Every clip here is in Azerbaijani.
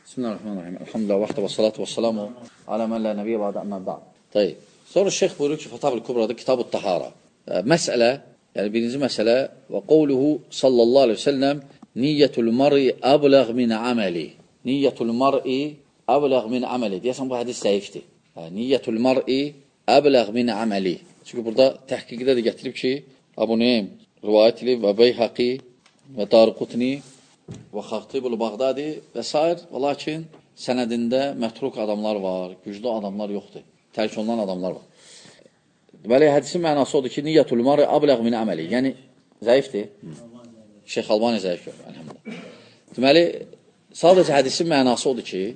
Bismillahirrahmanirrahim. Elhamdülillah vahdə və salatu və salamu alə mən lə nəbiyyə bədə əmmən bə'd. Tayyib. Sonra şeyx buyurur ki, Fətavül Kubrada Kitab-ı Tahara. Məsələ, yəni birinci məsələ və qovluhu sallallahu aleyhi ve sellem niyyətul mar'i əbləğ min əməli. Niyyətul mar'i əbləğ min əməli. Deyəsən bu hədis zəifdir. Niyyətul mar'i əbləğ min əməli. Çünki burada təhqiqdə də gətirib ki, Əbu Nueym rivayət edib və Beyhaqi və Darqutni və Xatibul Bağdadi və s. Və lakin sənədində mətruk adamlar var, güclü adamlar yoxdur, tərk olunan adamlar var. Deməli, hədisin mənası odur ki, niyyətul mar'i əbləğ min əməli. Yəni, zəifdir. Şeyx Albani zəif görür, əlhamdülillah. Deməli, sadəcə hədisin mənası odur ki,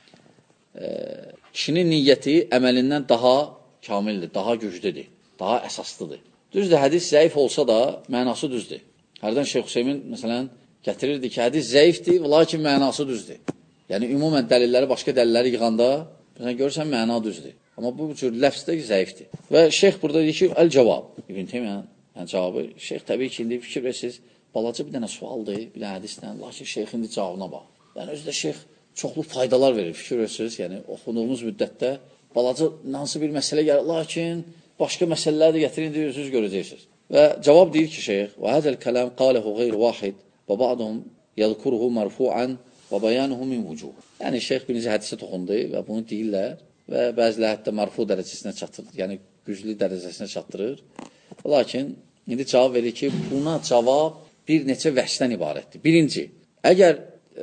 kişinin niyyəti əməlindən daha kamildir, daha güclüdür, daha əsaslıdır. Düzdür, hədis zəif olsa da mənası düzdür. Hərdən Şeyx Hüseymin, məsələn, gətirirdi ki, hədis zəifdir, lakin mənası düzdür. Yəni, ümumən dəlilləri, başqa dəlilləri yığanda, görürsən, məna düzdür. Amma bu cür ləfsdə zəifdir. Və şeyx burada deyir ki, əl-cavab. İbn Teymiyyanın cavabı. Şeyx təbii ki, indi fikir versiniz, balaca bir dənə sualdır, bir dənə hədisdən, lakin şeyxin indi cavabına bax. Yəni, özü də şeyx çoxlu faydalar verir, fikir versiniz, yəni, oxuduğunuz müddətdə balaca hansı bir məsələ gəlir, lakin başqa məsələləri də gətirin, indi özünüz görəcəksiniz. Və cavab deyir ki, şeyx, və hədəl kələm qaləhu qeyr vahid və ba'dum yadkuruhu marfu'an və bayanuhu min vucuh. Yəni, şeyx birinci hədisə toxundu və bunu deyirlər və bəziləri hətta marfu dərəcəsinə çatdırır, yəni güclü dərəcəsinə çatdırır. Lakin, indi cavab verir ki, buna cavab bir neçə vəşdən ibarətdir. Birinci, əgər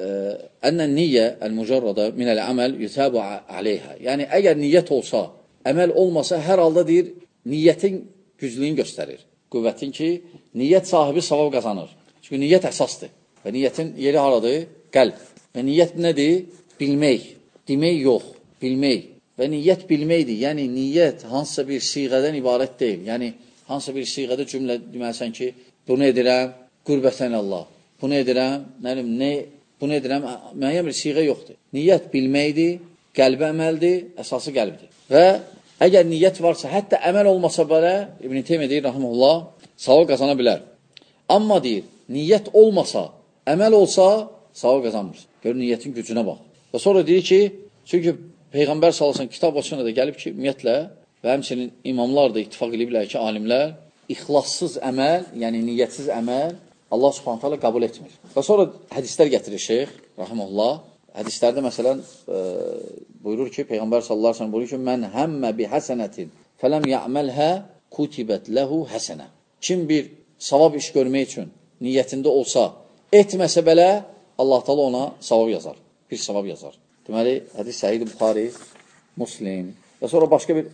ənnən niyyə əl-mücərrada minəl-əməl yütəbu aleyhə. Yəni, əgər niyyət olsa, əməl olmasa, hər halda deyir, niyyətin güclüyünü göstərir. Qüvvətin ki, niyyət sahibi savab qazanır. Çünki niyyət əsasdır. Və niyyətin yeri haradır? Qəlb. Və niyyət nədir? Bilmək. Demək yox. Bilmək. Və niyyət bilməkdir. Yəni, niyyət hansısa bir siğədən ibarət deyil. Yəni, hansısa bir siğədə cümlə deməlisən ki, bunu edirəm, qürbətən Allah. Bunu edirəm, bunu edirəm, müəyyən bir siğə yoxdur. Niyyət bilməkdir, qəlbə əməldir, əsası qəlbdir. Və əgər niyyət varsa, hətta əməl olmasa belə, İbn Teymiyyə deyir, rahimehullah, savab qazana bilər. Amma deyir, niyyət olmasa, əməl olsa, savab qazanmır. Gör, niyyətin gücünə bax. Və sonra deyir ki, çünki Peyğəmbər sallallahu kitab başına da gəlib ki, ümumiyyətlə, və həmçinin imamlar da ittifaq ediblər ki, alimlər, ixlassız əməl, yəni niyyətsiz əməl, Allah subhanahu ta'ala qəbul etmir. Və sonra hədislər gətirir şeyx, rahimehullah. Hədislərdə məsələn, buyurur ki, Peyğəmbər sallallahu aleyhi ve sellem buyurur ki, mən həmmə bi həsənətin fələm yə'məlhə kutibət ləhu həsənə. Kim bir savab iş görmək üçün niyyətində olsa, etməsə belə, Allah ta'ala ona savab yazar, bir savab yazar. Deməli, hədis Səhih Buxari, Muslim və sonra başqa bir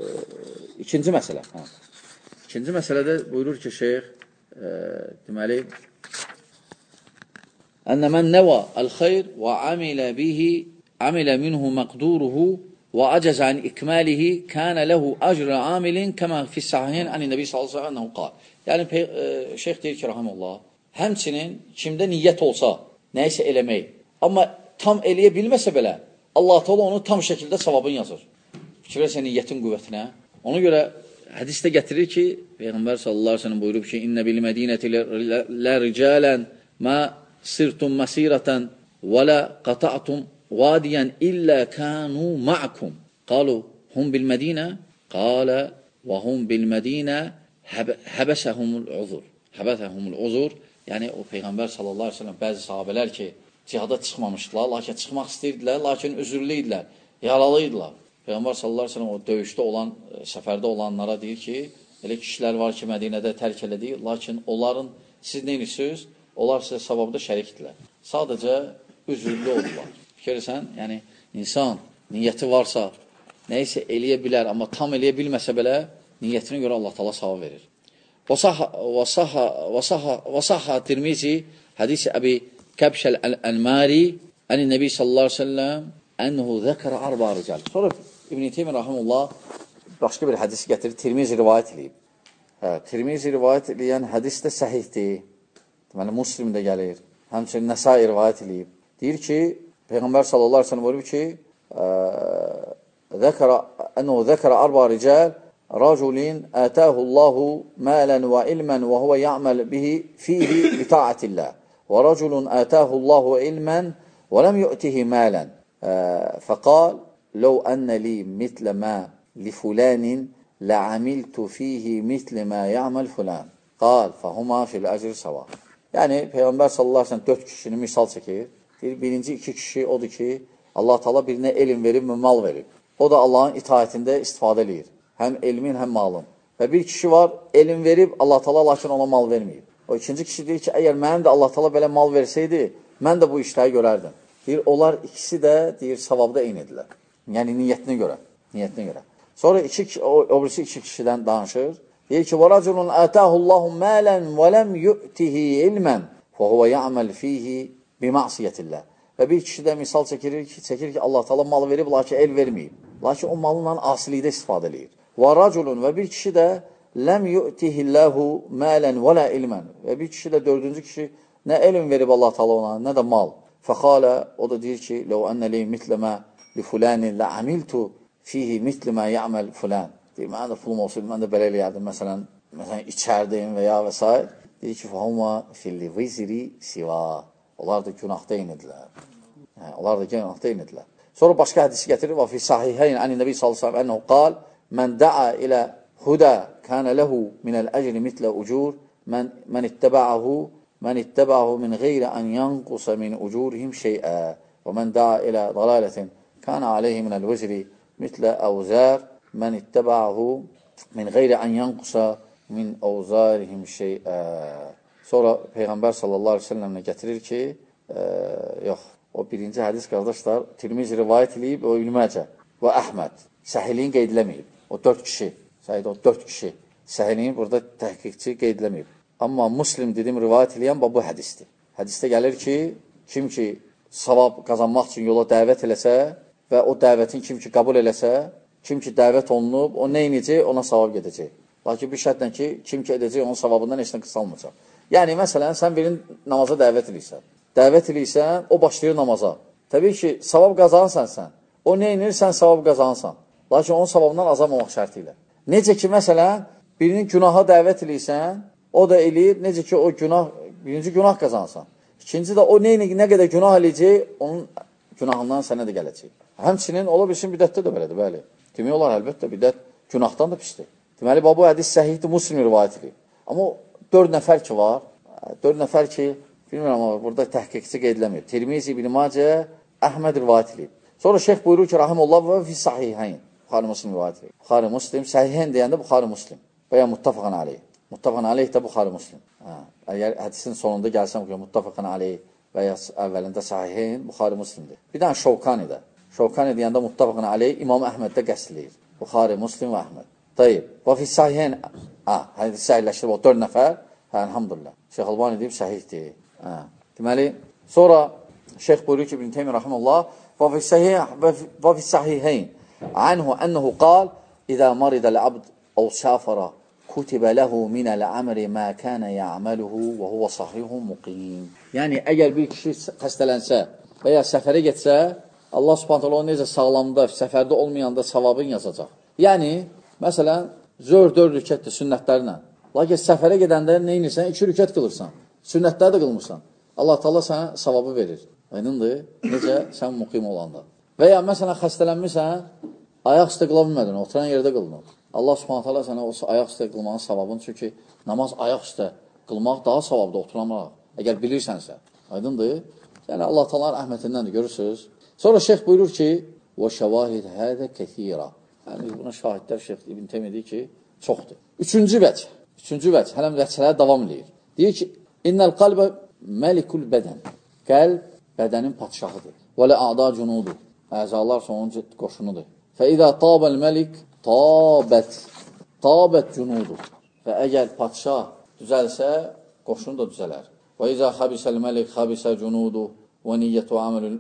ikinci məsələ. İkinci məsələdə buyurur ki, şeyx, deməli, ənnə mən nəvə əl-xeyr və amilə minhu məqduruhu və əcəz ən ikməlihi kənə ləhu əcrə amilin kəmə fissahiyən əni nəbi sallallahu aleyhi və qal. Yəni, şeyx deyir ki, rahimullah, həmçinin kimdə niyyət olsa, nəysə eləmək, amma tam eləyə bilməsə belə, Allah Teala onu tam şəkildə savabın yazır. Fikir versən niyyətin qüvvətinə. Ona görə hədisdə gətirir ki, Peyğəmbər sallallahu aleyhi ve sellem buyurub ki, İnnə bil mədinəti ləricələn mə sirtum məsirətən və lə qata'tum vadiyən illə kənu ma'kum. Qalu, hum bil mədinə? Qalə, və hum bil mədinə həbəsəhumul uzur. Həbəsəhumul uzur. Yəni, o Peyğəmbər sallallahu aleyhi ve sellem bəzi sahabələr ki, cihada çıxmamışdılar, lakin çıxmaq istəyirdilər, lakin üzürlü idilər, yaralı idilər. Peyğəmbər sallallahu aleyhi ve sellem o döyüşdə olan, səfərdə olanlara deyir ki, elə kişilər var ki, Mədinədə tərk elədi, lakin onların, siz neyinirsiniz? Onlar sizə savabda şərikdirlər. Sadəcə üzürlü oldular. Fikirsən, yəni, insan niyyəti varsa, nəysə eləyə bilər, amma tam eləyə bilməsə belə, niyyətinə görə Allah Teala savab verir. وصح Tirmizi hadisi Əbi Kəbşəl Əl-Mari əni Nəbi sallallahu aleyhi ve sellem ənəhu zəkərə arba rical. Sonra İbn-i Teymiyyə rahimullah başqa bir hədisi gətirir, Tirmizi rivayət edib. Tirmizi rivayət edən hədis də səhihdir. Deməli, Muslimdə gəlir. Həmçinin Nəsai rivayət edib. Deyir ki, Peyğəmbər sallallahu aleyhi ve sellem buyurub ki, ənəhu zəkərə arba rical rəculin ətəhullahu mələn və ilmən və huvə ya'məl bihi fihi bita'atillah və rəculun ətəhullahu ilmən وَلَمْ يُؤْتِهِ مَالًا فَقَالْ لَوْ أَنَّ لِي مِثْلَ مَا لِفُلَانٍ لَعَمِلْتُ فِيهِ مِثْلِ مَا يَعْمَلْ فُلَانٍ قَالْ فَهُمَا فِي الْأَجْرِ سَوَاءٌ. Yəni, Peyğəmbər sallallahu aleyhi ve sellem 4 kişini misal çəkir. Birinci 2 kişi odur ki, Allah Teala birinə elm verib, mal verib. O da Allahın itaətində istifadə edir. Həm elmin, həm malın. Və bir kişi var, elm verib, Allah Teala lakin ona mal verməyib. O ikinci kişi deyir ki, əgər mənim də Allah Teala belə mal versəydi, mən də bu işləri görərdim. Deyir, onlar ikisi də, deyir, savabda eynidirlər. Yəni, niyyətinə görə. Sonra o birisi 2 kişidən danışır. Deyir ki, وَرَجُلٌ آتَاهُ اللّٰهُ مَالًا وَلَمْ يُؤْتِهِ عِلْمًا فَهُوَ يَعْمَلْ فِيهِ بِمَعْصِيَةِ اللّٰهِ. Və bir kişi də misal çəkir ki, Allah Teala mal verib, lakin el verməyib. Lakin o malınla asilikdə istifadə edir. وَرَجُلٌ və bir kişi də ləm yu'tihillahu malen və la ilmən. Və bir kişi də, 4-cü kişi, nə elm verib Allah Teala ona, nə də mal. Fəqalə, o da deyir ki, ləv ənə li mitləmə li fulanin lə amiltu fihi mitləmə ya'məl fulan. Deyir, mənə də pulum olsaydı, mən də belə eləyərdim, məsələn, içərdim və ya və s. Deyir ki, fəhumma filli vizri siva. Onlar da günahda eynidirlər. Sonra başqa hədisi gətirir. Və fi sahiheyn əni Nəbi sallallahu əleyhi və səlləm ənəhu qal: "Mən da'a ilə huda kana lahu min al-əcri mitlə ucur men itteba'ahu min ghayri an yanqusa min ucurihim şey'a və men da'a ilə dalaletin kana alayhi min al-wizri mitlə awzar men itteba'ahu min ghayri an yanqusa min awzarihim şey'a." Sonra Peyğəmbər sallallahu əleyhi və səlləmə gətirir ki, o birinci hədis qardaşlar Tirmizi rivayət edib, o İbn Məcə və Əhməd səhihliyin qeyd eləməyib. O 4 kişi, səhihliyin burada təhqiqçi qeyd eləməyib. Amma Muslim dedim rivayət edən bu hədisdir. Hədisdə gəlir ki, kim ki savab qazanmaq üçün yola dəvət eləsə və o dəvətin kim ki qəbul eləsə, kim ki dəvət olunub, o nə edəcək, ona savab gedəcək. Lakin bir şərtlə ki, kim ki edəcək, onun savabından heç nə qısalmayacaq. Yəni, məsələn, sən birini namaza dəvət edirsən, o başlayır namaza. Təbii ki, savab qazanırsan sən. O nə edir, sən savab qazanırsan. Lakin onun savabından azalmamaq şərti ilə. Necə ki, məsələn, birini günaha dəvət edirsən, o da eləyir, necə ki, birinci günah qazanırsan. İkinci də o nə qədər günah eləyəcək, onun günahından sənə də gələcək. Həmçinin, ola bilsin, bidətdə də belədir, bəli. Demək olar, əlbəttə, bidət günahdan da pisdir. Deməli, bu hədis səhihdir, Muslim rivayət edir. Amma 4 nəfər ki var, 4 nəfər ki, bilmirəm ama burada təhqiqçi qeydləmir. Tirmizi, İbn Macə, Əhməd rivayət edib. Sonra şeyx buyurur ki, rahimullah və fi sahihayn. Buxari Muslim rivayət edib. Buxari Muslim, sahihayn deyəndə Buxari Muslim və ya muttafaqan aleyh. Muttafaqan aleyh də Buxari Muslim. Əgər hədisin sonunda gəlsəm ki, muttafaqan aleyh və ya əvvəlində sahihayn, Buxari Muslimdir. Bir dənə Şovkani də. Şovkani deyəndə muttafaqan aleyh, İmam Əhməd də qəsləyir. Buxari Muslim və Əhməd. Tayyib. Və fi sahihayn, hədis səhihləşdirib o 4 nəfər. Elhamdülillah. Şeyx Albani deyib səhihdir. Deməli, sonra şeyx buyurur ki, İbn Teymiyyə rahimehullah, və fi sahihayn anhu ennehu qal: "İza marida al-abd aw safara kutiba lahu min al-amri ma kana ya'maluhu və huwa sahihun muqim." Yəni əgər bir kişi xəstələnsə və ya səfərə getsə, Allah Subhanahu taala necə sağlamda, səfərdə olmayanda savabını yazacaq. Yəni, məsələn, zöhr 4 rükətdir sünnətlərlə. Lakin səfərə gedəndə nə edirsən? 2 rükət qılırsan. Sünnətləri də qılmırsan. Allah Teala sənə savabı verir. Aydındır? Necə? Sən muqim olanda. Və ya məsələn xəstələnmirsən, ayaq üstə qıla bilmədin, oturan yerdə qılınır. Allah Subhanahu taala sənə o ayaq üstə qılmağın savabını, çünki namaz ayaq üstə qılmaq daha savabdır oturmaq. Əgər bilirsənsə. Aydındır? Yəni Allah Teala'nın rəhmətindəndir, görürsünüz. Sonra şeyx buyurur ki: "Və şəvahid hədə kəthira." Yəni buna şahidlər şeyx İbn Teymiyyə deyir ki, çoxdur. Üçüncü vəc, hələm vəçələrə davam edir. Deyir ki, İnnəl qalbə məlikul bədən. Qəlb bədənin padşahıdır. Və lə a'da cunudur. Əzalar onun qoşunudur. Fə idə tabəl məlik tabət cunudur. Və əgər padşah düzəlsə, qoşunu da düzələr. Və izə xabisəl məlik xabisə cunudur. Və niyyətü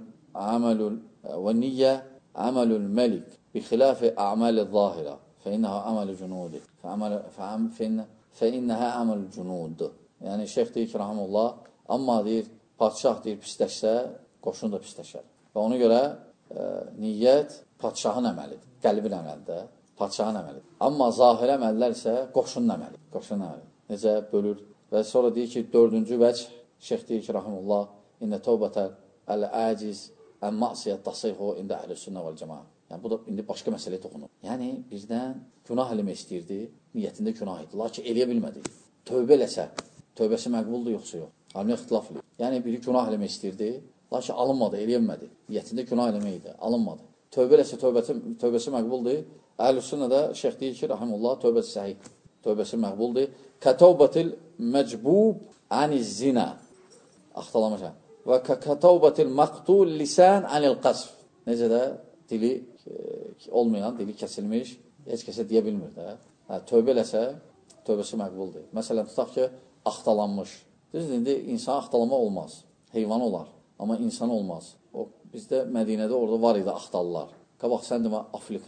əməlül məlik bi xilafi əməli zahirə. Fə innəhə əməli cunudur. Fə innəhə əməli cunudur. Yəni, şeyx deyir ki, rahimullah, amma deyir, padşah deyir, pisləşsə, qoşunu da pisləşər. Və ona görə niyyət padşahın əməlidir. Qəlbin əməlidir, padşahın əməlidir. Amma zahir əməllər isə qoşunun əməlidir. Necə bölür? Və sonra deyir ki, 4-cü vəc, şeyx deyir ki, rahimullah, İnnə tövbətə əl-əciz, ən-məsiyyət tasihhu ində əhlüs-sünnə vəl-cəmaə. Yəni, bu da indi başqa məsələyə toxunur. Yəni, birdən günah eləmək istəyirdi, niyyətində günah idi. Lakin eləyə bilmədi. Tövbə eləsə, tövbəsi məqbuldur, yoxsa yox. Alimlər ixtilaf edir. Yəni, biri günah eləmək istəyirdi, lakin alınmadı, eləyə bilmədi. Niyyətində günah eləmək idi, alınmadı. Tövbə eləsə, tövbəsi məqbuldur. Əhlüs-sünnədə şeyx deyir ki, rahimullah, tövbəsi səhih, tövbəsi məqbuldur. Kətəvbətil məcbub aniz-zina. Axtalamışam. Və kətəvbətil məqtul lisən anil-qasf. Necə də dili olmayan, dili kəsilmiş, heç kəsə deyə bilmir də. Tövbə eləsə, tövbəsi məqbuldur. Məsələn, tutaq ki, axtalanmış. Düzdür, indi insan axtalamaq olmaz. Heyvan olar, amma insan olmaz. Bizdə Mədinədə orada var idi axtallar. Qabaq sən demə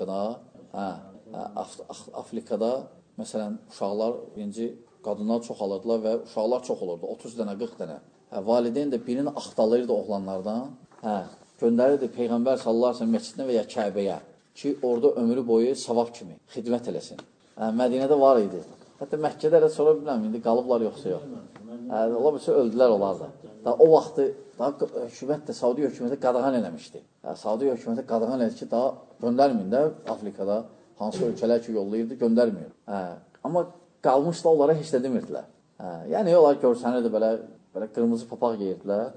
Afrikada, məsələn, uşaqlar, birinci qadınlar çox alırdılar və uşaqlar çox olurdu, 30 dənə, 40 dənə. Valideyn də birini axtalayırdı oğlanlardan, göndərirdi Peyğəmbər sallallahu əleyhi və səlləm məscidinə və ya Kəbəyə ki, orada ömrü boyu savab kimi xidmət eləsin. Mədinədə var idi. Hətta Məkkədə elə sonra bilməm, indi qalıblar yoxsa yox. Ola bilsə, öldülər onlar da. O vaxtı hökumət də, Saudi hökuməti qadağan eləmişdi. Saudi hökuməti qadağan elədi ki, daha göndərməyin də Afrikada hansı ölkələr ki, yollayırdı, göndərməyin. Amma qalmış da onlara heç də demirdilər. Yəni, onlar görsənirdi, belə qırmızı papaq yeyirdilər.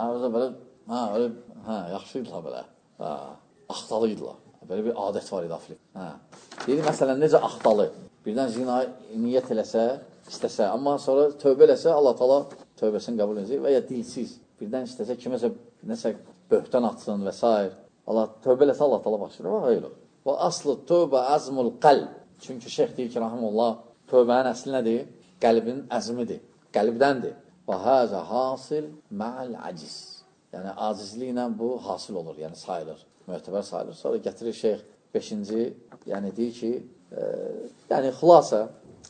Yaxşıydılar belə. Axtalıydılar. Belə bir adət var idi Afrika. Deyir, məsələn, necə axtalı? Birdən zina niyyət eləsə, istəsə, amma sonra tövbə eləsə, Allah Taala tövbəsini qəbul edəcək və ya dilsiz. Birdən istəsə, kiməsə nəsə böhtan atsın və s. Allah tövbə eləsə, Allah Taala başlayır. Elə. Və aslı tövbə azmul qəlb. Çünki şeyx deyir ki, rahimullah, tövbənin əsli nədir? Qəlbin əzmidir. Qəlbdəndir. Və həzə hasil mə'al aciz. Yəni, acizliklə bu hasil olur, yəni sayılır, möhtəbər sayılır. Sonra gətirir şeyx 5-ci, yəni deyir ki, yəni xulasa,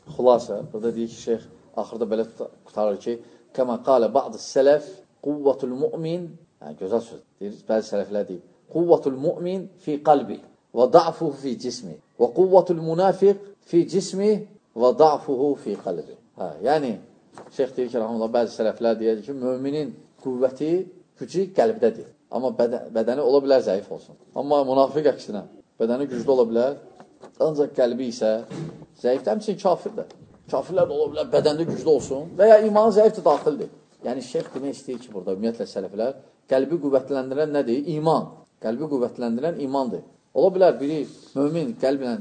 burada deyir ki, şeyx axırda belə qutarır ki, kəmə qalə ba'd-ı sələf quvvatul mu'min, yəni gözəl söz, deyir, bəzi sələflər deyir, quvvatul mu'min fi qalbi və da'fuhu fi cismi və quvvatul münafiq fi cismi və da'fuhu fi qalbi. Yəni, şeyx deyir ki, rahmanullah, bəzi sələflər deyir ki, müminin qüvvəti, gücü qəlbdədir. Amma bədəni ola bilər zəif olsun. Amma münafiq əksinə, bədəni güclü ola bilər, ancaq qəlbi isə zəifdir. Həmçinin kafirdir. Kafirlər də ola bilər, bədəndə güclü olsun və ya imanı zəifdir, daxildir. Yəni, şeyx demək istəyir ki, burada ümumiyyətlə sələflər, qəlbi qüvvətləndirən nədir? İman. Qəlbi qüvvətləndirən imandır. Ola bilər, biri mömin qəlblə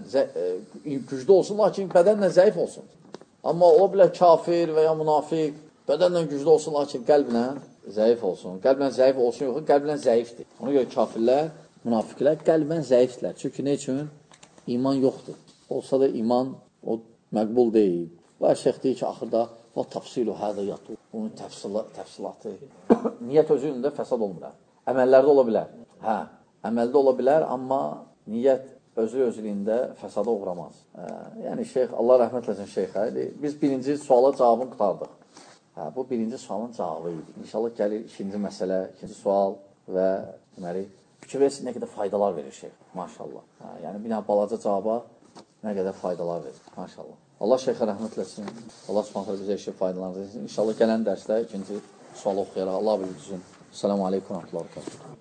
güclü olsun, lakin bədənlə zəif olsun. Amma ola bilər kafir və ya münafiq, bədənlə güclü olsun, lakin qəlblə zəif olsun. Qəlblə zəif olsun, yox, qəlblə zəifdir. Ona görə kafirlər, münafiqlər qəlbən zəifdirlər. Çünki nə üçün? İman yoxdur. Olsa da iman o məqbul deyil. Və şeyx deyir ki, axırda o təfsilu hədə yatır. Bunun təfsilatı. Niyyət özündə fəsad olmur. Əməllərdə ola bilər. Əməldə ola bilər, amma niyyət özü-özlüyündə fəsada uğramaz. Yəni, şeyx, Allah rəhmət eləsin şeyxə. Biz birinci suala cavabını qutardıq. Bu birinci sualın cavabı idi. İnşallah gəlir ikinci məsələ, ikinci sual və deməli, fikir versin, nə qədər faydalar verir şeyx. Maşallah. Yəni, bir balaca cavaba nə qədər faydalar verir. Maşallah. Allah şeyxə rəhmət eləsin. Allah subhanətlə bizə işi faydalanır. İnşallah gələn dərsdə ikinci sualı oxuyaraq. Allah bildirsin. Selamun aleyküm.